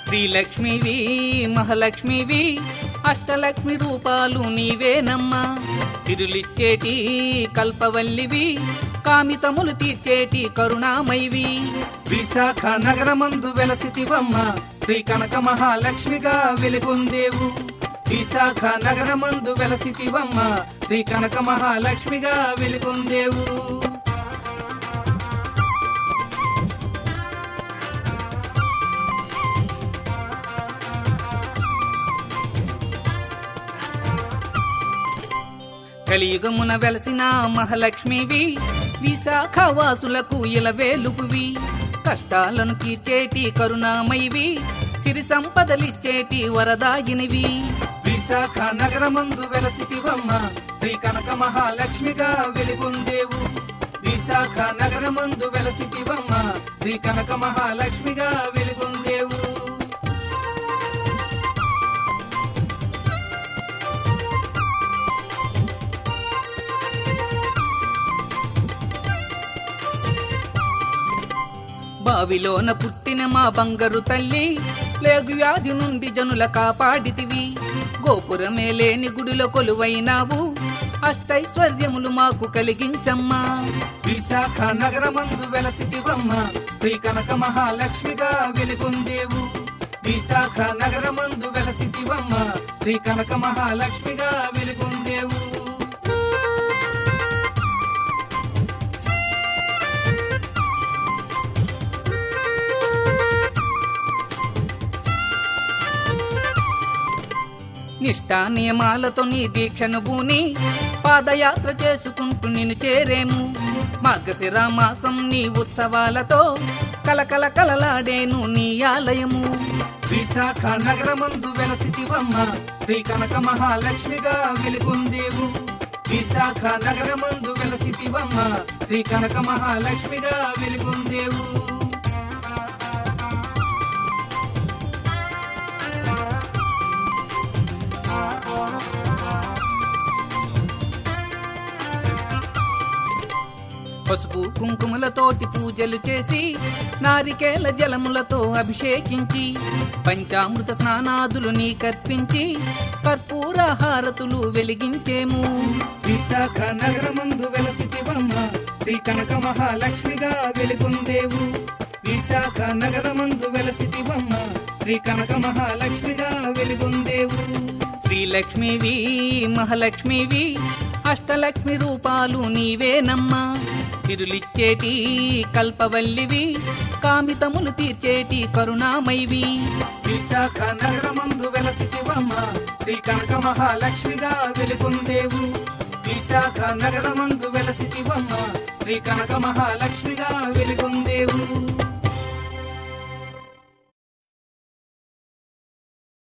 శ్రీలక్ష్మివి మహాలక్ష్మివి అష్టలక్ష్మి రూపాలు నీవేనమ్మా. సిరులిచ్చేటి కల్పవల్లివి కామితములు తీర్చేటి కరుణామైవి. విశాఖ నగరమందు వెలసితివమ్మ శ్రీ కనక మహాలక్ష్మిగా వెలుగొందేవు. విశాఖ నగరమందు వెలసితివమ్మ శ్రీ కనక మహాలక్ష్మిగా వెలుగొందేవు. కలియుగమున వెలసిన మహాలక్ష్మివి విశాఖ వాసులకు ఇలవేలుపువి. కష్టాలను తీర్చేటి కరుణామైవి సిరి సంపదలిచ్చేటి వరదాయినివి. విశాఖ నగరమందు వెలసితివమ్మ శ్రీ కనక మహాలక్ష్మిగా వెలుగొందేవు. విశాఖ నగరమందు వెలసితివమ్మ శ్రీ కనక మహాలక్ష్మిగా వెలుగొందేవు. బావిలోన పుట్టిన మా బంగారు తల్లి లేగు వ్యాధి నుండి జనుల కాపాడితివి. గోపురమే లేని గుడిలో కొలువైనావు అష్టైశ్వర్యములు మాకు కలిగించమ్మా. విశాఖ నగరమందు వెలసితివమ్మ శ్రీ కనక మహాలక్ష్మిగా వెలుగొందేవు. విశాఖ నగరమందు వెలసితివమ్మ శ్రీ కనక మహాలక్ష్మిగా వెలుగొందేవు. నిష్ఠా నియమాలతో నీ దీక్షను భూని పాదయాత్ర చేసుకుంటూ నిన్ను చేరేము. మార్గశిర మాసం నీ ఉత్సవాలతో కలకల కలలాడేను నీ ఆలయము. విశాఖ నగరమందు వెలసితివమ్మ శ్రీ కనక మహాలక్ష్మిగా వెలుగొందేవు. విశాఖ నగరమందు వెలసితివమ్మ శ్రీ కనక మహాలక్ష్మిగా వెలుగొందేవు. పసుపు కుంకుమలతోటి పూజలు చేసి నారికేల జలములతో అభిషేకించి పంచామృత స్నానాదులు నీకర్పించి కర్పూర హారతులు వెలిగించేము. విశాఖ నగరమందు వెలసితివమ్మ శ్రీ కనక మహాలక్ష్మిగా వెలుగొందేవు. విశాఖ నగరమందు వెలసితివమ్మ శ్రీ కనక మహాలక్ష్మిగా వెలుగొందేవు. శ్రీలక్ష్మివి మహాలక్ష్మివి అష్టలక్ష్మి రూపాలు నీవేనమ్మా. సిరులిచ్చేటి కల్పవల్లివి కామితములు తీర్చేటి కరుణామైవి. విశాఖ నగరమందు వెలసితివమ్మ శ్రీ కనక మహాలక్ష్మిగా వెలుగొందేవు. విశాఖ నగరమందు వెలసితివమ్మ శ్రీ కనక మహాలక్ష్మిగా